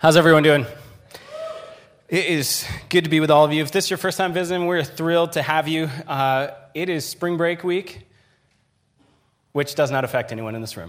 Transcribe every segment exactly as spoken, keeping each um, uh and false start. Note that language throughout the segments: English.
How's everyone doing? It is good to be with all of you. If this is your first time visiting, we're thrilled to have you. Uh, it is spring break week, which does not affect anyone in this room.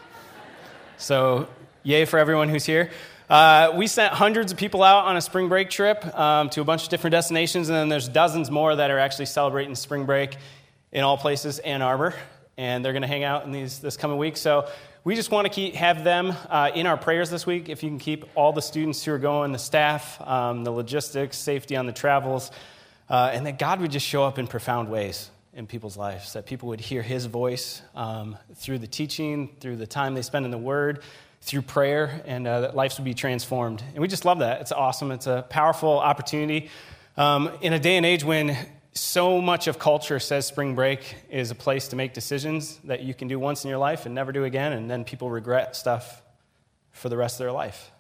So, yay for everyone who's here. Uh, we sent hundreds of people out on a spring break trip um, to a bunch of different destinations, and then there's dozens more that are actually celebrating spring break in all places, Ann Arbor, and they're going to hang out in these this coming week. So we just want to keep have them uh, in our prayers this week. If you can keep all the students who are going, the staff, um, the logistics, safety on the travels, uh, and that God would just show up in profound ways in people's lives, that people would hear his voice um, through the teaching, through the time they spend in the Word, through prayer, and uh, that lives would be transformed. And we just love that. It's awesome. It's a powerful opportunity. Um, in a day and age when so much of culture says spring break is a place to make decisions that you can do once in your life and never do again, and then people regret stuff for the rest of their life.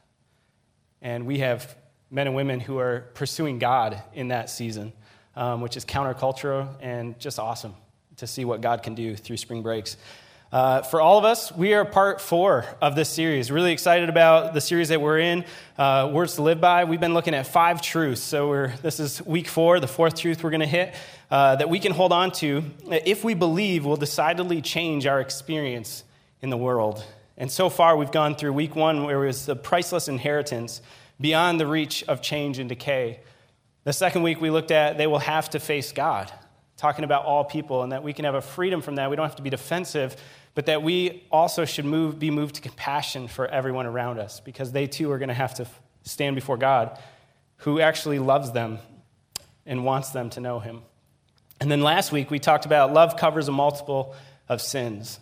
And we have men and women who are pursuing God in that season, um, which is countercultural and just awesome to see what God can do through spring breaks. Uh, for all of us, we are part four of this series. Really excited about the series that we're in, uh, Words to Live By. We've been looking at five truths. So we're this is week four, the fourth truth we're going to hit, uh, that we can hold on to, if we believe, will decidedly change our experience in the world. And so far, we've gone through week one, where it was the priceless inheritance beyond the reach of change and decay. The second week, we looked at they will have to face God, talking about all people, and that we can have a freedom from that. We don't have to be defensive, but that we also should move, be moved to compassion for everyone around us, because they too are going to have to stand before God, who actually loves them and wants them to know him. And then last week, we talked about love covers a multiple of sins.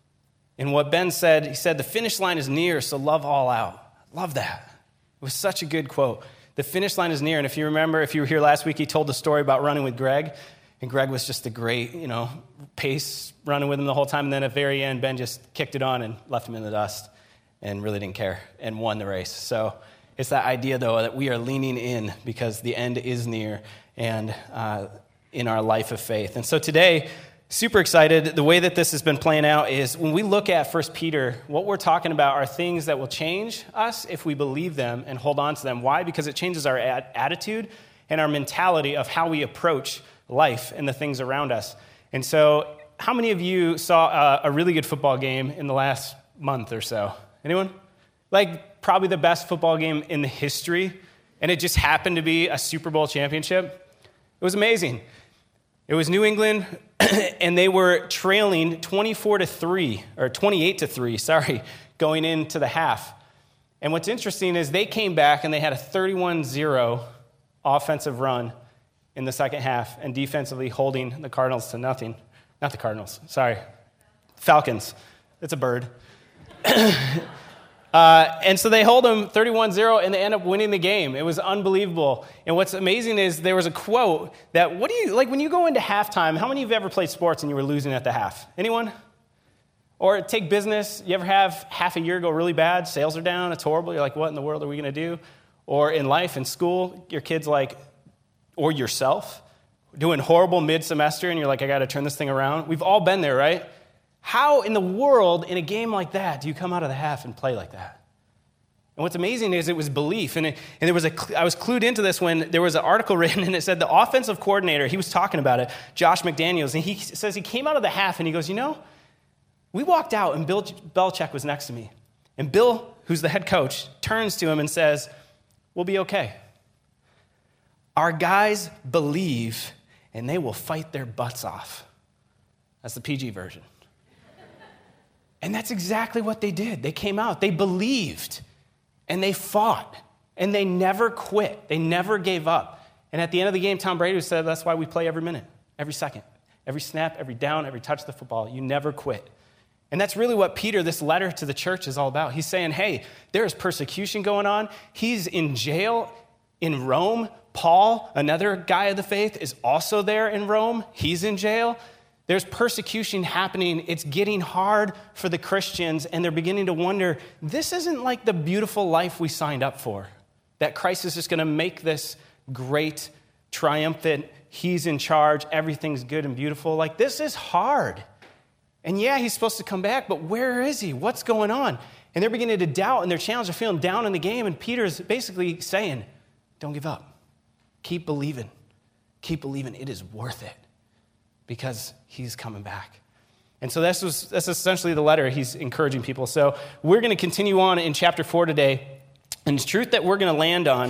And what Ben said, he said, the finish line is near, so love all out. Love that. It was such a good quote. The finish line is near. And if you remember, if you were here last week, he told the story about running with Greg. And Greg was just a great, you know, pace running with him the whole time. And then at the very end, Ben just kicked it on and left him in the dust and really didn't care and won the race. So it's that idea, though, that we are leaning in because the end is near and uh, in our life of faith. And so today, super excited. The way that this has been playing out is when we look at First Peter, what we're talking about are things that will change us if we believe them and hold on to them. Why? Because it changes our ad- attitude and our mentality of how we approach life and the things around us. And so, how many of you saw uh, a really good football game in the last month or so? Anyone? Like, probably the best football game in the history, and it just happened to be a Super Bowl championship? It was amazing. It was New England, and they were trailing twenty-four to three, or twenty-eight to three, sorry, going into the half. And what's interesting is they came back, and they had a thirty-one zero offensive run in the second half, and defensively holding the Cardinals to nothing. Not the Cardinals, sorry. Falcons. It's a bird. uh, and so they hold them thirty-one zero, and they end up winning the game. It was unbelievable. And what's amazing is there was a quote that, what do you, like when you go into halftime, how many of you have ever played sports and you were losing at the half? Anyone? Or take business, you ever have half a year go really bad, sales are down, it's horrible, you're like, what in the world are we going to do? Or in life, in school, your kid's like, or yourself, doing horrible mid-semester, and you're like, I got to turn this thing around. We've all been there, right? How in the world, in a game like that, do you come out of the half and play like that? And what's amazing is it was belief. And, it, and there was a, I was clued into this when there was an article written, and it said the offensive coordinator, he was talking about it, Josh McDaniels, and he says he came out of the half, and he goes, you know, we walked out, and Bill Belichick was next to me. And Bill, who's the head coach, turns to him and says, we'll be okay. Our guys believe, and they will fight their butts off. That's the P G version. And that's exactly what they did. They came out. They believed, and they fought, and they never quit. They never gave up. And at the end of the game, Tom Brady said, that's why we play every minute, every second, every snap, every down, every touch of the football. You never quit. And that's really what Peter, this letter to the church, is all about. He's saying, hey, there is persecution going on. He's in jail in Rome. Paul, another guy of the faith, is also there in Rome. He's in jail. There's persecution happening. It's getting hard for the Christians, and they're beginning to wonder, this isn't like the beautiful life we signed up for, that Christ is just going to make this great, triumphant, he's in charge, everything's good and beautiful. Like, this is hard. And yeah, he's supposed to come back, but where is he? What's going on? And they're beginning to doubt and they're challenged. They're feeling down in the game. And Peter's basically saying, don't give up. Keep believing. Keep believing. It is worth it because he's coming back. And so this was, that's essentially the letter he's encouraging people. So we're going to continue on in chapter four today. And the truth that we're going to land on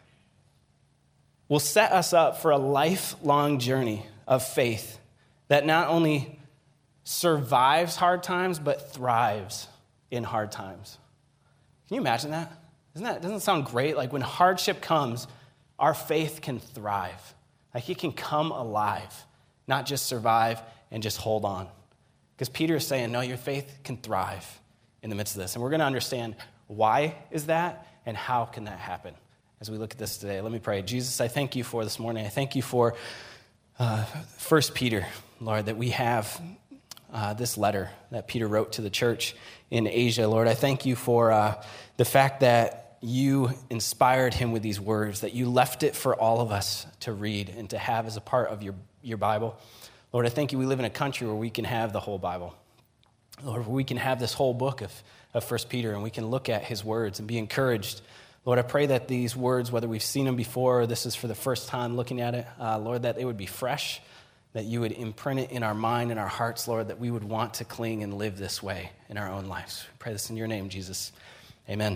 will set us up for a lifelong journey of faith that not only survives hard times, but thrives in hard times. Can you imagine that? Isn't that, doesn't it sound great? Like when hardship comes, our faith can thrive. Like it can come alive, not just survive and just hold on. Because Peter is saying, no, your faith can thrive in the midst of this. And we're going to understand why is that and how can that happen as we look at this today. Let me pray. Jesus, I thank you for this morning. I thank you for uh, First Peter, Lord, that we have uh, this letter that Peter wrote to the church in Asia. Lord, I thank you for uh, the fact that you inspired him with these words, that you left it for all of us to read and to have as a part of your, your Bible. Lord, I thank you we live in a country where we can have the whole Bible. Lord, where we can have this whole book of, of First Peter and we can look at his words and be encouraged. Lord, I pray that these words, whether we've seen them before or this is for the first time looking at it, uh, Lord, that they would be fresh, that you would imprint it in our mind and our hearts, Lord, that we would want to cling and live this way in our own lives. We pray this in your name, Jesus. Amen.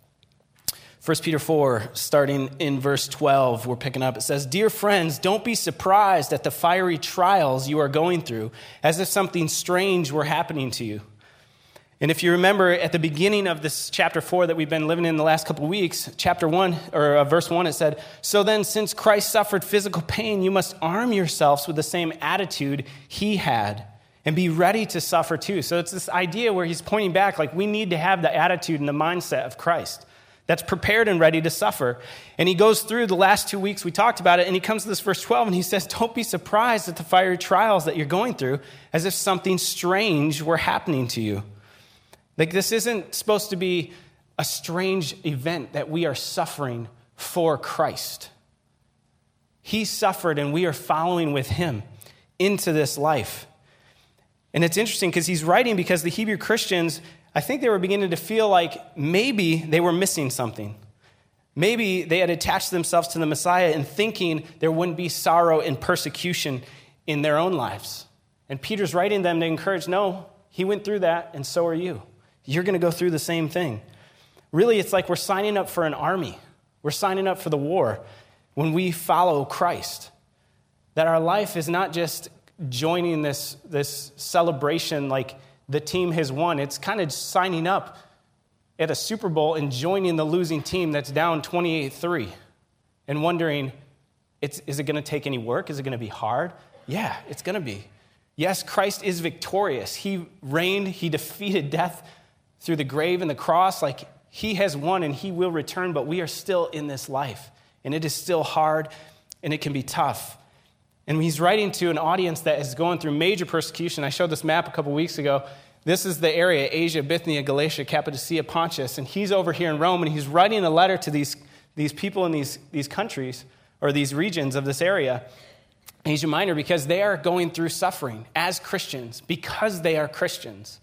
First Peter four, starting in verse twelve, we're picking up. It says, "Dear friends, don't be surprised at the fiery trials you are going through, as if something strange were happening to you." And if you remember at the beginning of this chapter four that we've been living in the last couple of weeks, chapter one, or uh, verse one, it said, "So then, since Christ suffered physical pain, you must arm yourselves with the same attitude he had and be ready to suffer too." So it's this idea where he's pointing back, like we need to have the attitude and the mindset of Christ that's prepared and ready to suffer. And he goes through the last two weeks, we talked about it, and he comes to this verse twelve, and he says, don't be surprised at the fiery trials that you're going through, as if something strange were happening to you. Like this isn't supposed to be a strange event that we are suffering for Christ. He suffered, and we are following with him into this life. And it's interesting because he's writing because the Hebrew Christians, I think they were beginning to feel like maybe they were missing something. Maybe they had attached themselves to the Messiah and thinking there wouldn't be sorrow and persecution in their own lives. And Peter's writing them to encourage, no, he went through that and so are you. You're going to go through the same thing. Really, it's like we're signing up for an army. We're signing up for the war when we follow Christ. That our life is not just joining this, this celebration like the team has won. It's kind of signing up at a Super Bowl and joining the losing team that's down twenty-eight three and wondering, it's, is it going to take any work? Is it going to be hard? Yeah, it's going to be. Yes, Christ is victorious. He reigned. He defeated death through the grave and the cross. Like he has won and he will return, but we are still in this life. And it is still hard and it can be tough. And he's writing to an audience that is going through major persecution. I showed this map a couple weeks ago. This is the area, Asia, Bithynia, Galatia, Cappadocia, Pontus. And he's over here in Rome, and he's writing a letter to these, these people in these, these countries, or these regions of this area, Asia Minor, because they are going through suffering as Christians, because they are Christians.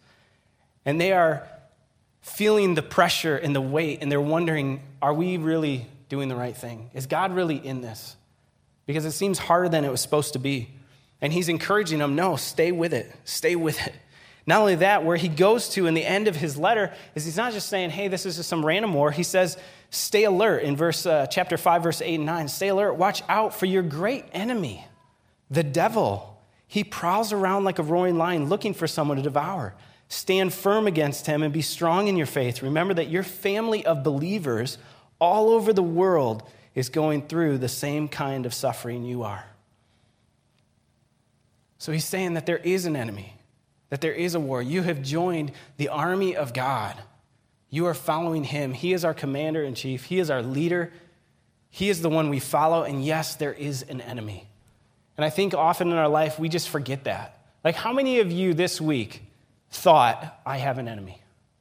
And they are feeling the pressure and the weight, and they're wondering, are we really doing the right thing? Is God really in this? Because it seems harder than it was supposed to be. And he's encouraging them, no, stay with it. Stay with it. Not only that, where he goes to in the end of his letter is he's not just saying, hey, this is just some random war. He says, stay alert in verse uh, chapter five, verse eight and nine. Stay alert. Watch out for your great enemy, the devil. He prowls around like a roaring lion looking for someone to devour. Stand firm against him and be strong in your faith. Remember that your family of believers all over the world is going through the same kind of suffering you are. So he's saying that there is an enemy, that there is a war. You have joined the army of God. You are following him. He is our commander-in-chief. He is our leader. He is the one we follow. And yes, there is an enemy. And I think often in our life, we just forget that. Like, how many of you this week thought, I have an enemy?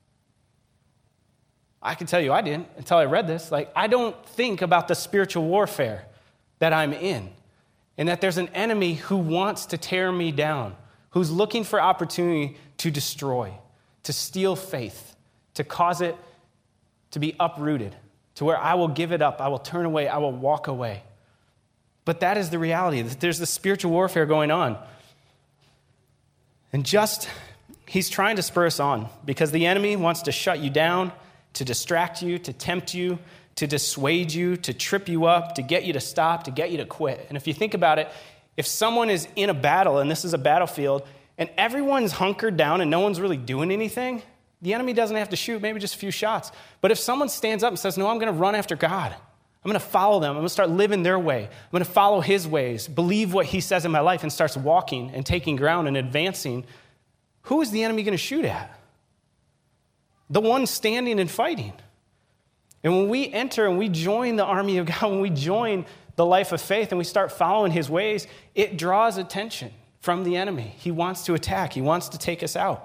I can tell you I didn't until I read this. Like, I don't think about the spiritual warfare that I'm in and that there's an enemy who wants to tear me down, who's looking for opportunity to destroy, to steal faith, to cause it to be uprooted, to where I will give it up, I will turn away, I will walk away. But that is the reality, that there's this spiritual warfare going on. And just, he's trying to spur us on because the enemy wants to shut you down, to distract you, to tempt you, to dissuade you, to trip you up, to get you to stop, to get you to quit. And if you think about it, if someone is in a battle, and this is a battlefield, and everyone's hunkered down and no one's really doing anything, the enemy doesn't have to shoot, maybe just a few shots. But if someone stands up and says, no, I'm going to run after God. I'm going to follow them. I'm going to start living their way. I'm going to follow his ways, believe what he says in my life, and starts walking and taking ground and advancing. Who is the enemy going to shoot at? The one standing and fighting. And when we enter and we join the army of God, when we join the life of faith and we start following his ways, it draws attention from the enemy. He wants to attack. He wants to take us out.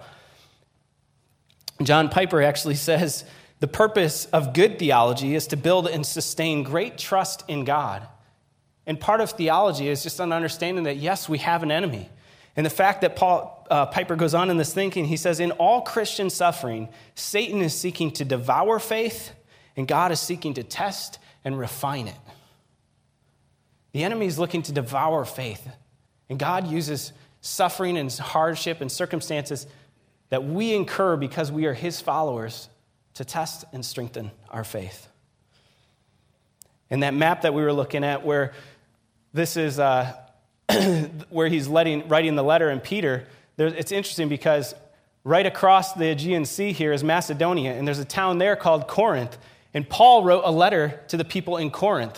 John Piper actually says, the purpose of good theology is to build and sustain great trust in God. And part of theology is just an understanding that, yes, we have an enemy. And the fact that Paul uh, Piper goes on in this thinking, he says, in all Christian suffering, Satan is seeking to devour faith, and God is seeking to test and refine it. The enemy is looking to devour faith, and God uses suffering and hardship and circumstances that we incur because we are his followers to test and strengthen our faith. And that map that we were looking at, where this is uh, where he's letting, writing the letter in Peter, there, it's interesting because right across the Aegean Sea here is Macedonia, and there's a town there called Corinth. And Paul wrote a letter to the people in Corinth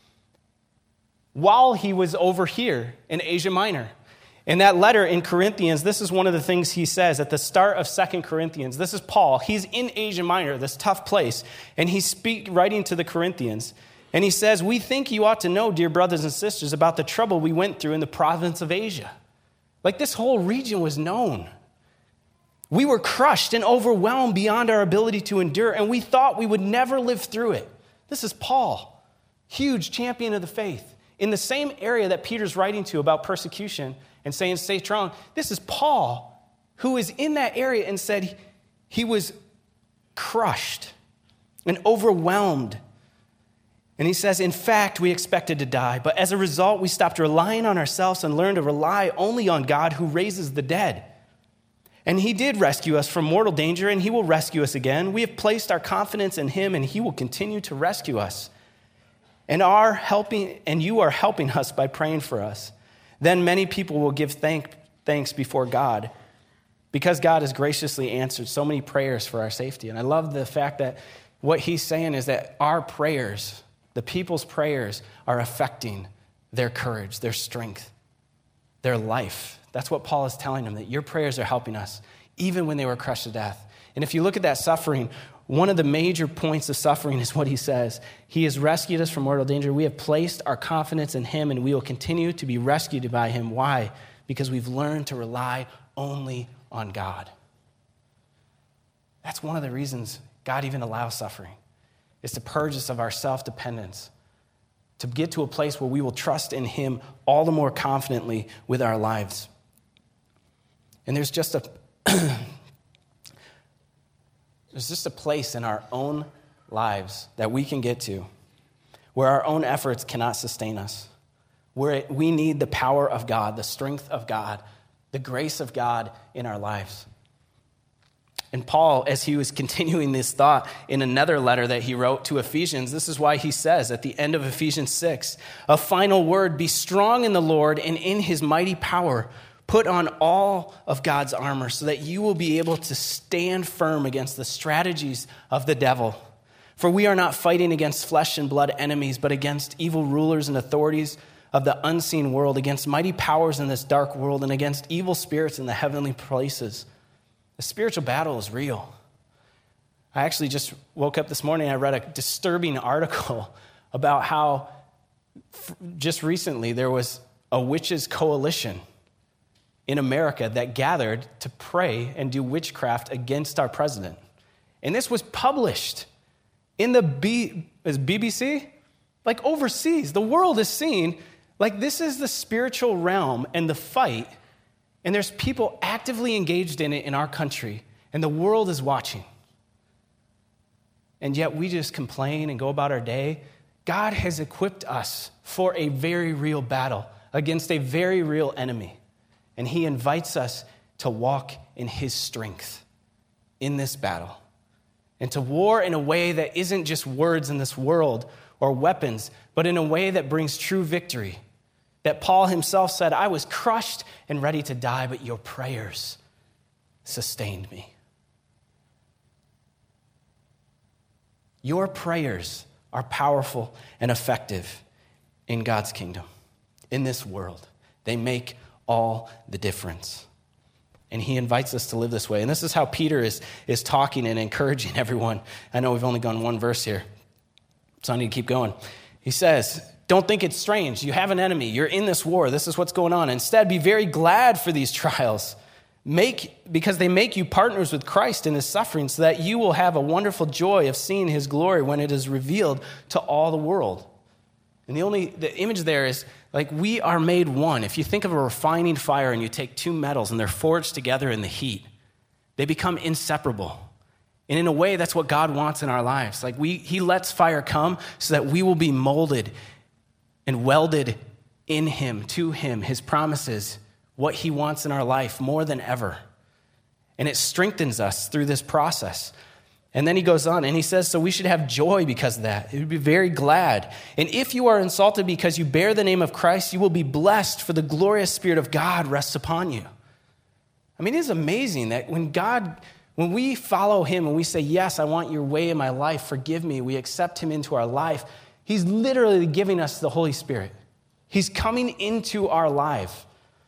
while he was over here in Asia Minor. In that letter in Corinthians, this is one of the things he says at the start of Second Corinthians. This is Paul. He's in Asia Minor, this tough place, and he's speak, writing to the Corinthians. And he says, we think you ought to know, dear brothers and sisters, about the trouble we went through in the province of Asia. Like this whole region was known. We were crushed and overwhelmed beyond our ability to endure, and we thought we would never live through it. This is Paul, huge champion of the faith. In the same area that Peter's writing to about persecution and saying, stay strong, this is Paul, who is in that area and said he was crushed and overwhelmed. And he says, in fact, we expected to die, but as a result, we stopped relying on ourselves and learned to rely only on God who raises the dead. And he did rescue us from mortal danger, and he will rescue us again. We have placed our confidence in him, and he will continue to rescue us. And are helping, and you are helping us by praying for us. Then many people will give thank, thanks before God, because God has graciously answered so many prayers for our safety. And I love the fact that what he's saying is that our prayers, the people's prayers, are affecting their courage, their strength, their life. That's what Paul is telling them, that your prayers are helping us, even when they were crushed to death. And if you look at that suffering, one of the major points of suffering is what he says. He has rescued us from mortal danger. We have placed our confidence in him, and we will continue to be rescued by him. Why? Because we've learned to rely only on God. That's one of the reasons God even allows suffering, is to purge us of our self-dependence, to get to a place where we will trust in him all the more confidently with our lives. And there's just a there's just a place in our own lives that we can get to where our own efforts cannot sustain us, where we need the power of God, the strength of God, the grace of God in our lives. And Paul, as he was continuing this thought in another letter that he wrote to Ephesians, this is why he says at the end of Ephesians six, a final word, be strong in the Lord and in his mighty power. Put on all of God's armor so that you will be able to stand firm against the strategies of the devil. For we are not fighting against flesh and blood enemies, but against evil rulers and authorities of the unseen world, against mighty powers in this dark world, and against evil spirits in the heavenly places. The spiritual battle is real. I actually just woke up this morning and I read a disturbing article about how just recently there was a witches' coalition in America that gathered to pray and do witchcraft against our president. And this was published in the B, is B B C? Like overseas. The world is seeing, like this is the spiritual realm and the fight, and there's people actively engaged in it in our country, and the world is watching. and yet we just complain and go about our day. God has equipped us for a very real battle against a very real enemy. And he invites us to walk in his strength in this battle and to war in a way that isn't just words in this world or weapons, but in a way that brings true victory. That Paul himself said, I was crushed and ready to die, but your prayers sustained me. Your prayers are powerful and effective in God's kingdom, in this world. They make all the difference. And he invites us to live this way. And this is how Peter is, is talking and encouraging everyone. I know we've only gone one verse here, so I need to keep going. He says, don't think it's strange. You have an enemy. You're in this war. This is what's going on. Instead, be very glad for these trials. Make, because they make you partners with Christ in his suffering, so that you will have a wonderful joy of seeing his glory when it is revealed to all the world. And the only the image there is like we are made one. If you think of a refining fire and you take two metals and they're forged together in the heat, they become inseparable. And in a way, that's what God wants in our lives. Like we, he lets fire come so that we will be molded and welded in him, to him, his promises, what he wants in our life more than ever. And it strengthens us through this process. And then he goes on and he says, so we should have joy because of that. He would be very glad. And if you are insulted because you bear the name of Christ, you will be blessed, for the glorious Spirit of God rests upon you. I mean, it is amazing that when God, when we follow him and we say, yes, I want your way in my life, forgive me, we accept him into our life, he's literally giving us the Holy Spirit. He's coming into our life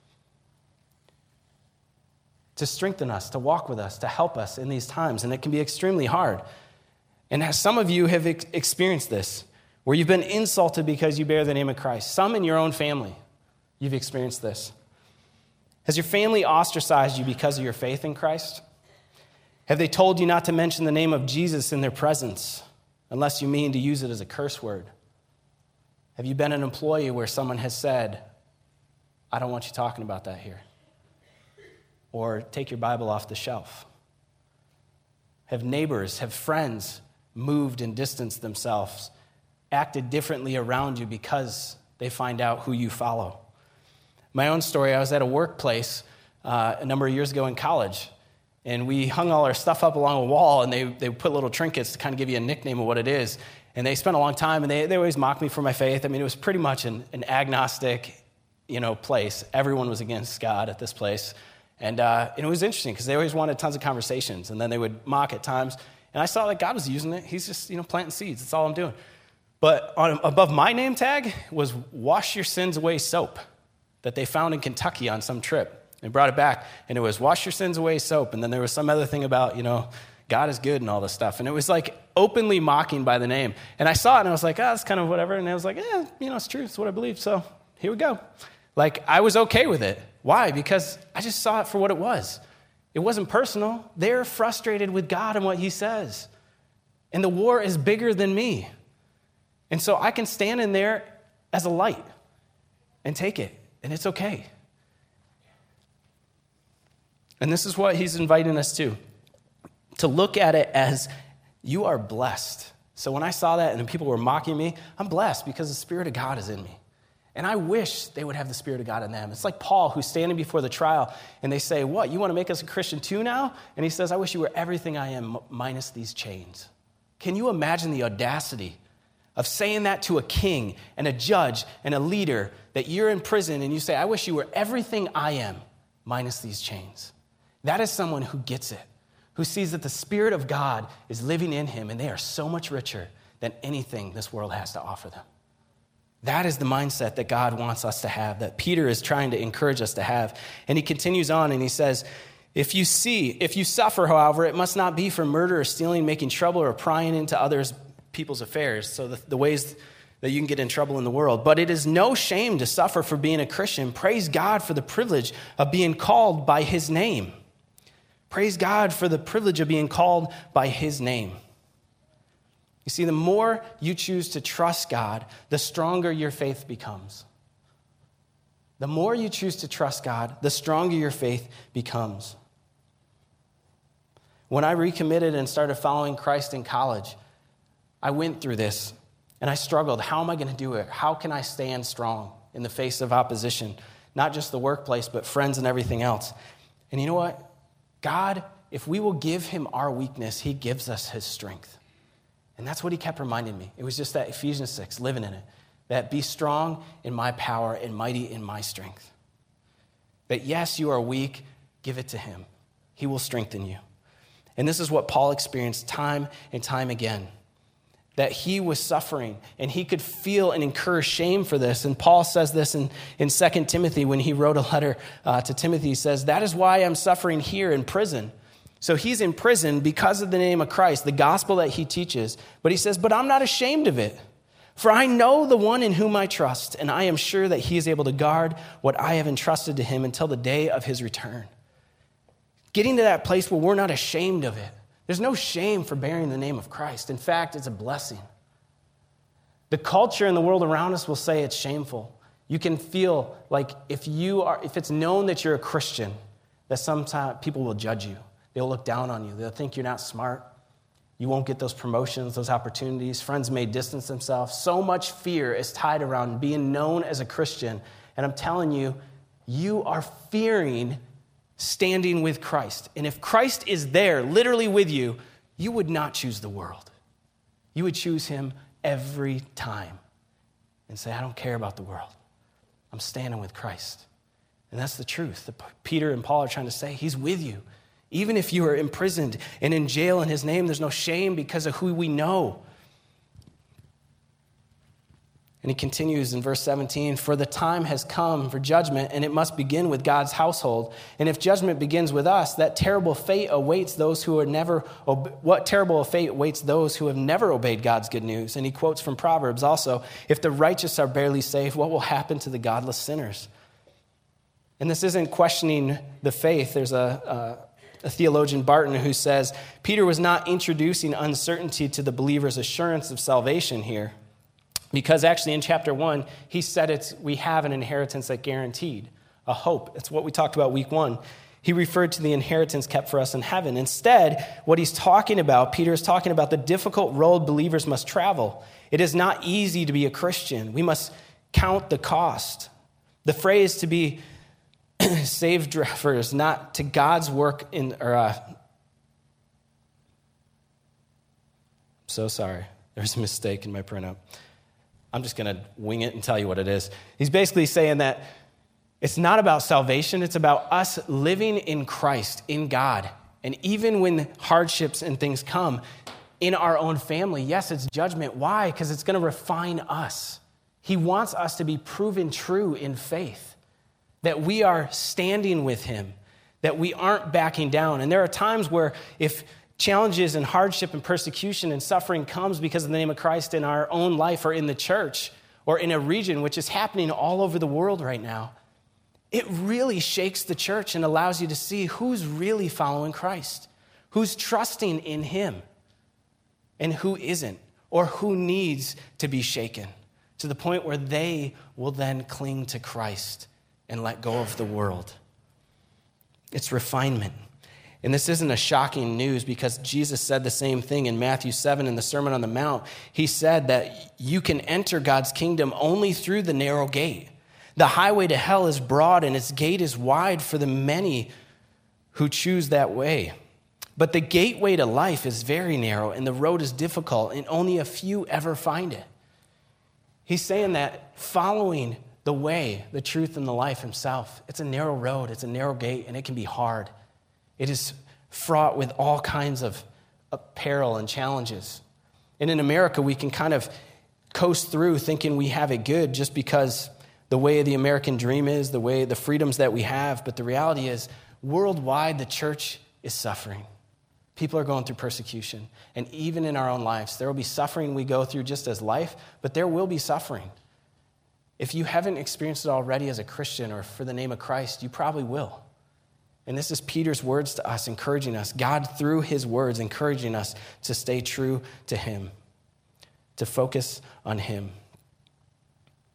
to strengthen us, to walk with us, to help us in these times. And it can be extremely hard. And as some of you have ex- experienced this, where you've been insulted because you bear the name of Christ. Some in your own family, you've experienced this. Has your family ostracized you because of your faith in Christ? Have they told you not to mention the name of Jesus in their presence, unless you mean to use it as a curse word? Have you been an employee where someone has said, I don't want you talking about that here? Or take your Bible off the shelf? Have neighbors, have friends moved and distanced themselves, acted differently around you because they find out who you follow? My own story, I was at a workplace uh, a number of years ago in college, and we hung all our stuff up along a wall, and they, they put little trinkets to kind of give you a nickname of what it is. And they spent a long time, and they, they always mocked me for my faith. I mean, it was pretty much an, an agnostic, you know, place. Everyone was against God at this place. And, uh, and it was interesting because they always wanted tons of conversations, and then they would mock at times. And I saw that God was using it. He's just, you know, planting seeds. That's all I'm doing. But on, above my name tag was wash your sins away soap that they found in Kentucky on some trip. They brought it back, and it was wash your sins away soap. And then there was some other thing about, you know, God is good and all this stuff. And it was like openly mocking by the name. And I saw it, and I was like, oh, that's kind of whatever. And I was like, yeah, you know, it's true. It's what I believe. So here we go. Like, I was okay with it. Why? Because I just saw it for what it was. It wasn't personal. They're frustrated with God and what he says. And the war is bigger than me. And so I can stand in there as a light and take it. And it's okay. And this is what he's inviting us to. To look at it as you are blessed. So when I saw that and people were mocking me, I'm blessed because the Spirit of God is in me. And I wish they would have the Spirit of God in them. It's like Paul, who's standing before the trial, and they say, what, you want to make us a Christian too now? And he says, I wish you were everything I am minus these chains. Can you imagine the audacity of saying that to a king and a judge and a leader, that you're in prison and you say, I wish you were everything I am minus these chains? That is someone who gets it, who sees that the Spirit of God is living in him, and they are so much richer than anything this world has to offer them. That is the mindset that God wants us to have, that Peter is trying to encourage us to have. And he continues on and he says, if you see, if you suffer, however, it must not be for murder or stealing, making trouble, or prying into others' people's affairs. So the, the ways that you can get in trouble in the world. But it is no shame to suffer for being a Christian. Praise God for the privilege of being called by his name. Praise God for the privilege of being called by his name. You see, the more you choose to trust God, the stronger your faith becomes. The more you choose to trust God, the stronger your faith becomes. When I recommitted and started following Christ in college, I went through this and I struggled. How am I going to do it? How can I stand strong in the face of opposition? Not just the workplace, but friends and everything else. And you know what? God, if we will give him our weakness, he gives us his strength. And that's what he kept reminding me. It was just that Ephesians six, living in it. That be strong in my power and mighty in my strength. That yes, you are weak, give it to him. He will strengthen you. And this is what Paul experienced time and time again. That he was suffering and he could feel and incur shame for this. And Paul says this in, in Second Timothy when he wrote a letter uh, to Timothy. He says, that is why I'm suffering here in prison. So he's in prison because of the name of Christ, the gospel that he teaches. But he says, but I'm not ashamed of it. For I know the one in whom I trust, and I am sure that he is able to guard what I have entrusted to him until the day of his return. Getting to that place where we're not ashamed of it. There's no shame for bearing the name of Christ. In fact, it's a blessing. The culture and the world around us will say it's shameful. You can feel like if you are, if it's known that you're a Christian, that sometimes people will judge you. They'll look down on you. They'll think you're not smart. You won't get those promotions, those opportunities. Friends may distance themselves. So much fear is tied around being known as a Christian. And I'm telling you, you are fearing standing with Christ. And if Christ is there, literally with you, you would not choose the world. You would choose him every time and say, I don't care about the world. I'm standing with Christ. And that's the truth. Peter and Paul are trying to say, he's with you. Even if you are imprisoned and in jail in his name, there's no shame because of who we know. And he continues in verse seventeen, for the time has come for judgment, and it must begin with God's household. And if judgment begins with us, that terrible fate awaits those who are never, what terrible fate awaits those who have never obeyed God's good news. And he quotes from Proverbs also, if the righteous are barely saved, what will happen to the godless sinners? And this isn't questioning the faith. There's a, a, a theologian, Barton, who says, Peter was not introducing uncertainty to the believer's assurance of salvation here. Because actually in chapter one, he said it's we have an inheritance that's guaranteed, a hope. It's what we talked about week one. He referred to the inheritance kept for us in heaven. Instead, what he's talking about, Peter is talking about the difficult road believers must travel. It is not easy to be a Christian. We must count the cost. The phrase to be saved refers not to God's work in, or uh, so sorry, there's a mistake in my printout. I'm just going to wing it and tell you what it is. He's basically saying that it's not about salvation. It's about us living in Christ, in God. And even when hardships and things come in our own family, yes, it's judgment. Why? Because it's going to refine us. He wants us to be proven true in faith, that we are standing with him, that we aren't backing down. And there are times where if challenges and hardship and persecution and suffering comes because of the name of Christ in our own life or in the church or in a region, which is happening all over the world right now, it really shakes the church and allows you to see who's really following Christ, who's trusting in him, and who isn't, or who needs to be shaken to the point where they will then cling to Christ and let go of the world. It's refinement. And this isn't a shocking news because Jesus said the same thing in Matthew seven in the Sermon on the Mount. He said that you can enter God's kingdom only through the narrow gate. The highway to hell is broad and its gate is wide for the many who choose that way. But the gateway to life is very narrow and the road is difficult and only a few ever find it. He's saying that following the way, the truth, and the life himself, it's a narrow road, it's a narrow gate, and it can be hard. It is fraught with all kinds of peril and challenges. And in America, we can kind of coast through thinking we have it good just because the way the American dream is, the way the freedoms that we have. But the reality is, worldwide, the church is suffering. People are going through persecution. And even in our own lives, there will be suffering we go through just as life, but there will be suffering. If you haven't experienced it already as a Christian or for the name of Christ, you probably will. And this is Peter's words to us, encouraging us. God, through his words, encouraging us to stay true to him, to focus on him,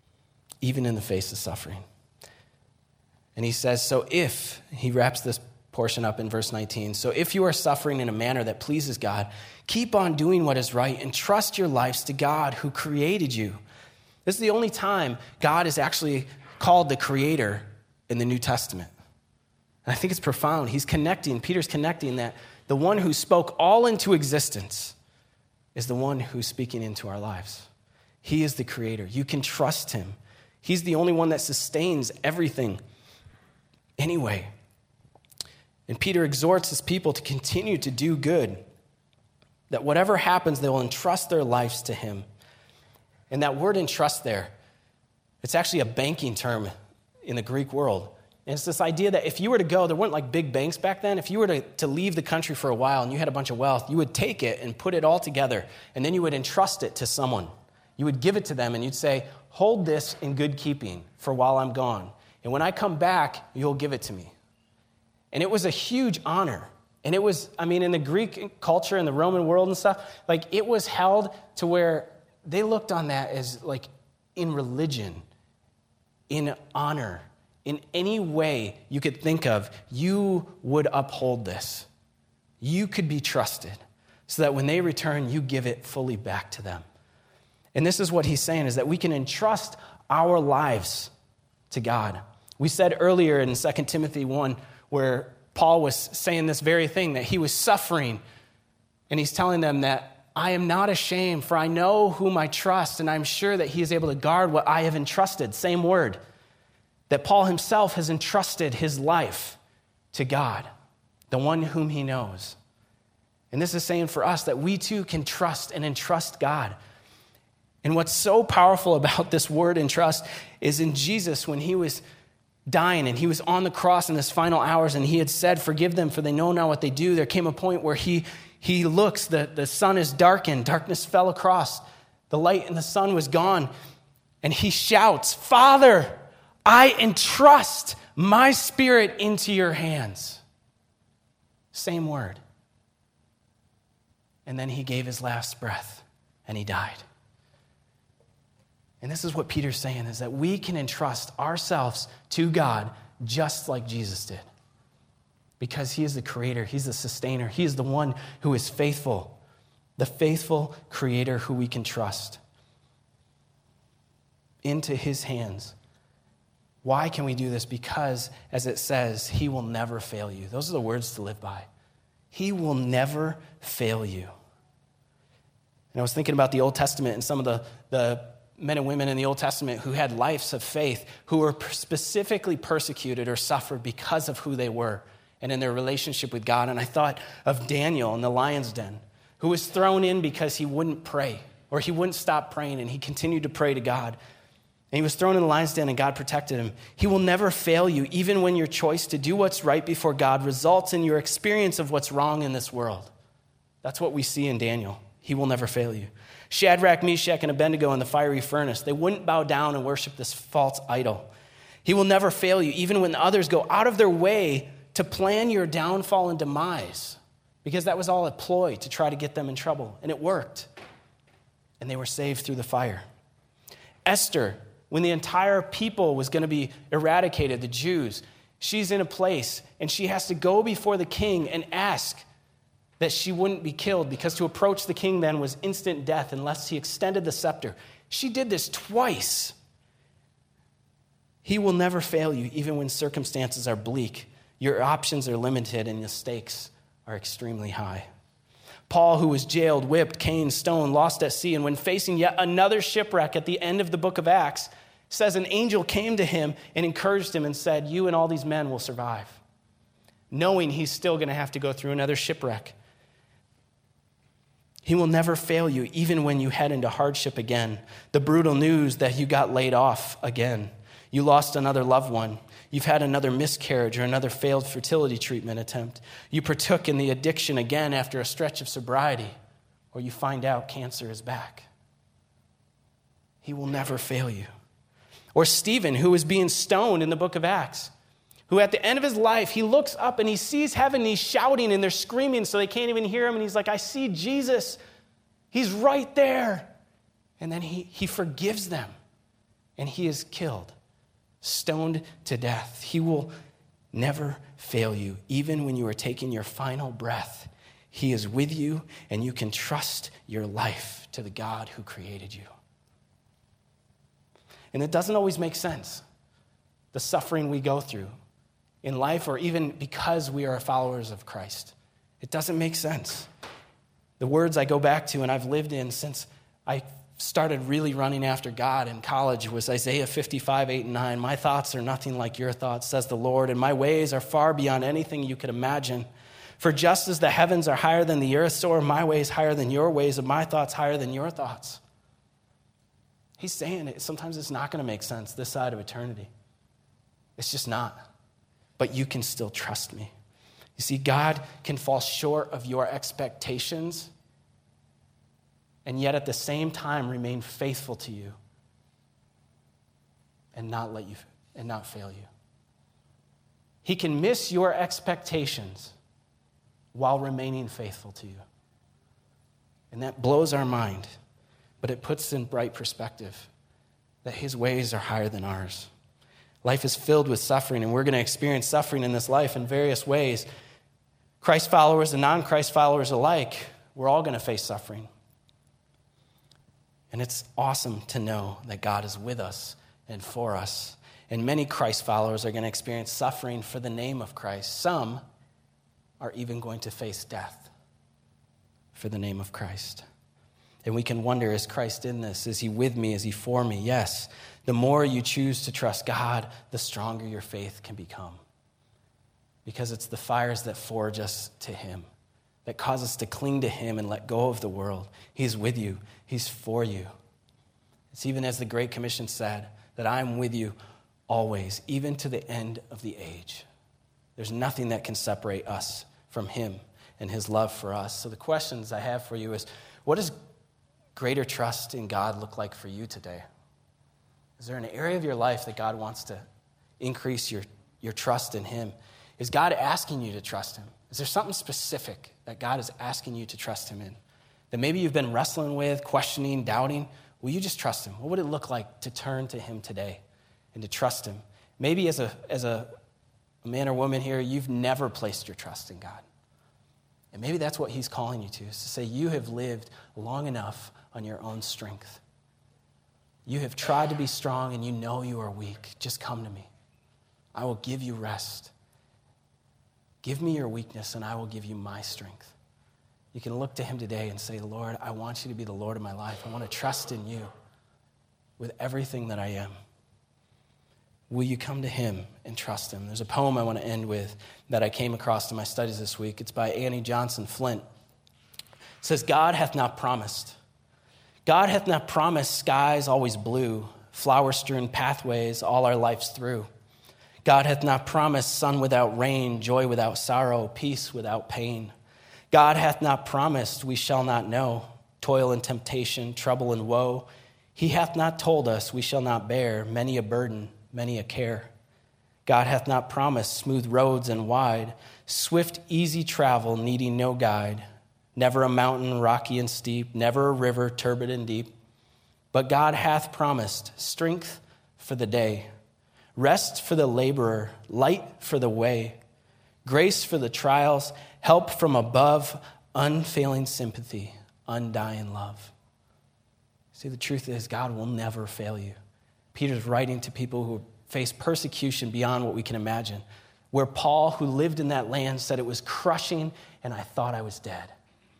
even in the face of suffering. And he says, so if, he wraps this portion up in verse nineteen. So if you are suffering in a manner that pleases God, keep on doing what is right and trust your lives to God who created you. This is the only time God is actually called the creator in the New Testament. And I think it's profound. He's connecting, Peter's connecting that the one who spoke all into existence is the one who's speaking into our lives. He is the creator. You can trust him. He's the only one that sustains everything anyway. And Peter exhorts his people to continue to do good, that whatever happens, they will entrust their lives to him. And that word entrust there, it's actually a banking term in the Greek world. And it's this idea that if you were to go, there weren't like big banks back then. If you were to, to leave the country for a while and you had a bunch of wealth, you would take it and put it all together, and then you would entrust it to someone. You would give it to them, and you'd say, hold this in good keeping for while I'm gone. And when I come back, you'll give it to me. And it was a huge honor. And it was, I mean, in the Greek culture and the Roman world and stuff, like it was held to where they looked on that as like in religion, in honor, in any way you could think of, you would uphold this. You could be trusted so that when they return, you give it fully back to them. And this is what he's saying, is that we can entrust our lives to God. We said earlier in Second Timothy one, where Paul was saying this very thing, that he was suffering, and he's telling them that I am not ashamed, for I know whom I trust, and I'm sure that he is able to guard what I have entrusted. Same word. That Paul himself has entrusted his life to God, the one whom he knows. And this is saying for us that we too can trust and entrust God. And what's so powerful about this word entrust is in Jesus, when he was dying and he was on the cross in his final hours and he had said, forgive them for they know not what they do. There came a point where he, he looks, the, the sun is darkened, darkness fell across, the light in the sun was gone, and he shouts, Father, I entrust my spirit into your hands. Same word. And then he gave his last breath and he died. And this is what Peter's saying, is that we can entrust ourselves to God just like Jesus did. Because he is the creator, he's the sustainer, he is the one who is faithful, the faithful creator who we can trust. Into his hands. Why can we do this? Because, as it says, he will never fail you. Those are the words to live by. He will never fail you. And I was thinking about the Old Testament and some of the, the men and women in the Old Testament who had lives of faith, who were specifically persecuted or suffered because of who they were and in their relationship with God. And I thought of Daniel in the lion's den, who was thrown in because he wouldn't pray, or he wouldn't stop praying, and he continued to pray to God. And he was thrown in the lion's den, and God protected him. He will never fail you, even when your choice to do what's right before God results in your experience of what's wrong in this world. That's what we see in Daniel. He will never fail you. Shadrach, Meshach, and Abednego in the fiery furnace, they wouldn't bow down and worship this false idol. He will never fail you, even when others go out of their way to plan your downfall and demise, because that was all a ploy to try to get them in trouble, and it worked. And they were saved through the fire. Esther, when the entire people was going to be eradicated, the Jews, she's in a place and she has to go before the king and ask that she wouldn't be killed, because to approach the king then was instant death unless he extended the scepter. She did this twice. He will never fail you, even when circumstances are bleak. Your options are limited and the stakes are extremely high. Paul, who was jailed, whipped, caned, stoned, lost at sea, and when facing yet another shipwreck at the end of the book of Acts, says an angel came to him and encouraged him and said, you and all these men will survive, knowing he's still going to have to go through another shipwreck. He will never fail you, even when you head into hardship again. The brutal news that you got laid off again. You lost another loved one. You've had another miscarriage or another failed fertility treatment attempt. You partook in the addiction again after a stretch of sobriety, or you find out cancer is back. He will never fail you. Or Stephen, who was being stoned in the book of Acts, who at the end of his life, he looks up and he sees heaven and he's shouting and they're screaming so they can't even hear him. And he's like, I see Jesus. He's right there. And then he, he forgives them and he is killed, stoned to death. He will never fail you. Even when you are taking your final breath, he is with you, and you can trust your life to the God who created you. And it doesn't always make sense, the suffering we go through in life, or even because we are followers of Christ. It doesn't make sense. The words I go back to and I've lived in since I started really running after God in college was Isaiah fifty-five, eight and nine. My thoughts are nothing like your thoughts, says the Lord, and my ways are far beyond anything you could imagine. For just as the heavens are higher than the earth, so are my ways higher than your ways, and my thoughts higher than your thoughts. He's saying it. Sometimes it's not going to make sense this side of eternity. It's just not. But you can still trust me. You see, God can fall short of your expectations and yet at the same time remain faithful to you and not let you and not fail you. He can miss your expectations while remaining faithful to you. And that blows our mind, but it puts in bright perspective that his ways are higher than ours. Life is filled with suffering, and we're going to experience suffering in this life in various ways. Christ followers and non-Christ followers alike, we're all going to face suffering. And it's awesome to know that God is with us and for us. And many Christ followers are going to experience suffering for the name of Christ. Some are even going to face death for the name of Christ. And we can wonder, is Christ in this? Is he with me? Is he for me? Yes. The more you choose to trust God, the stronger your faith can become. Because it's the fires that forge us to him, that cause us to cling to him and let go of the world. He's with you. He's for you. It's even as the Great Commission said, that I'm with you always, even to the end of the age. There's nothing that can separate us from him and his love for us. So the questions I have for you is, what does greater trust in God look like for you today? Is there an area of your life that God wants to increase your, your trust in him? Is God asking you to trust him? Is there something specific that God is asking you to trust him in? That maybe you've been wrestling with, questioning, doubting? Will you just trust him? What would it look like to turn to him today and to trust him? Maybe as a, as a man or woman here, you've never placed your trust in God. And maybe that's what he's calling you to, is to say you have lived long enough on your own strength. You have tried to be strong and you know you are weak. Just come to me. I will give you rest. Give me your weakness and I will give you my strength. You can look to him today and say, Lord, I want you to be the Lord of my life. I want to trust in you with everything that I am. Will you come to him and trust him? There's a poem I want to end with that I came across in my studies this week. It's by Annie Johnson Flint. It says, God hath not promised. God hath not promised skies always blue, flower-strewn pathways all our lives through. God hath not promised sun without rain, joy without sorrow, peace without pain. God hath not promised we shall not know toil and temptation, trouble and woe. He hath not told us we shall not bear many a burden, many a care. God hath not promised smooth roads and wide, swift, easy travel needing no guide. Never a mountain rocky and steep, never a river turbid and deep. But God hath promised strength for the day, rest for the laborer, light for the way, grace for the trials, help from above, unfailing sympathy, undying love. See, the truth is God will never fail you. Peter's writing to people who face persecution beyond what we can imagine, where Paul, who lived in that land, said it was crushing and I thought I was dead.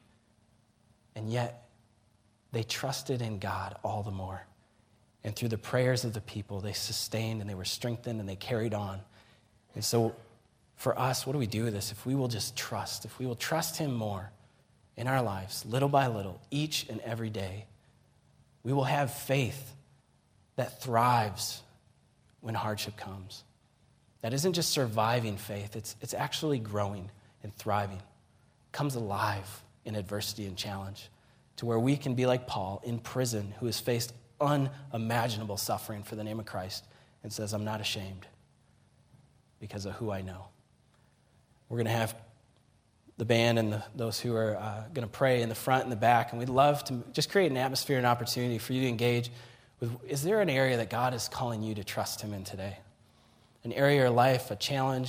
And yet, they trusted in God all the more. And through the prayers of the people, they sustained and they were strengthened and they carried on. And so for us, what do we do with this? If we will just trust, if we will trust him more in our lives, little by little, each and every day, we will have faith that thrives when hardship comes. That isn't just surviving faith, it's, it's actually growing and thriving. It comes alive in adversity and challenge, to where we can be like Paul in prison, who has faced unimaginable suffering for the name of Christ and says, I'm not ashamed because of who I know. We're going to have the band and the, those who are uh, going to pray in the front and the back, and we'd love to just create an atmosphere and opportunity for you to engage with, is there an area that God is calling you to trust him in today? An area of life, a challenge,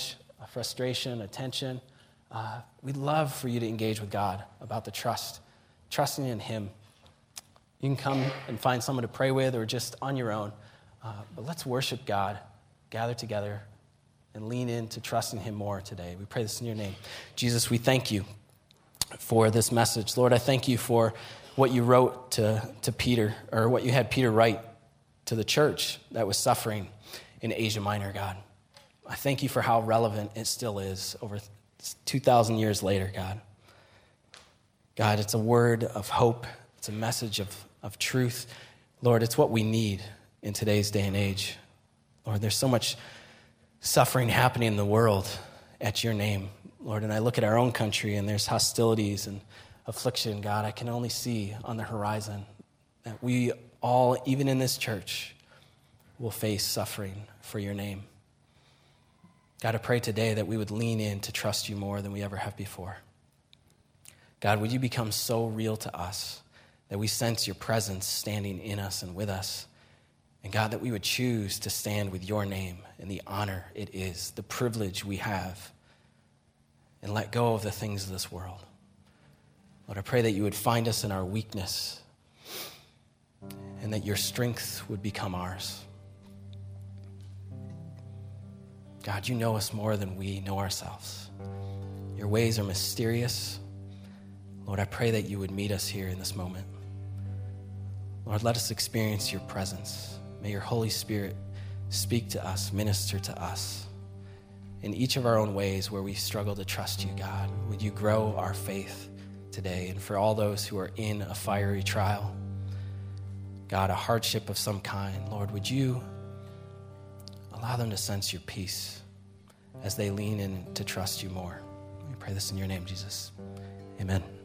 a frustration, a tension, uh, we'd love for you to engage with God about the trust, trusting in him. You can come and find someone to pray with or just on your own. Uh, but let's worship God, gather together, and lean into trusting him more today. We pray this in your name. Jesus, we thank you for this message. Lord, I thank you for what you wrote to, to Peter, or what you had Peter write to the church that was suffering in Asia Minor, God. I thank you for how relevant it still is over two thousand years later, God. God, it's a word of hope. It's a message of, of truth. Lord, it's what we need in today's day and age. Lord, there's so much suffering happening in the world at your name, Lord. And I look at our own country and there's hostilities and affliction, God. I can only see on the horizon that we all, even in this church, will face suffering for your name. God, I pray today that we would lean in to trust you more than we ever have before. God, would you become so real to us that we sense your presence standing in us and with us? And God, that we would choose to stand with your name and the honor it is, the privilege we have, and let go of the things of this world. Lord, I pray that you would find us in our weakness and that your strength would become ours. God, you know us more than we know ourselves. Your ways are mysterious. Lord, I pray that you would meet us here in this moment. Lord, let us experience your presence. May your Holy Spirit speak to us, minister to us in each of our own ways where we struggle to trust you, God. Would you grow our faith today? And for all those who are in a fiery trial, God, a hardship of some kind, Lord, would you allow them to sense your peace as they lean in to trust you more? We pray this in your name, Jesus. Amen.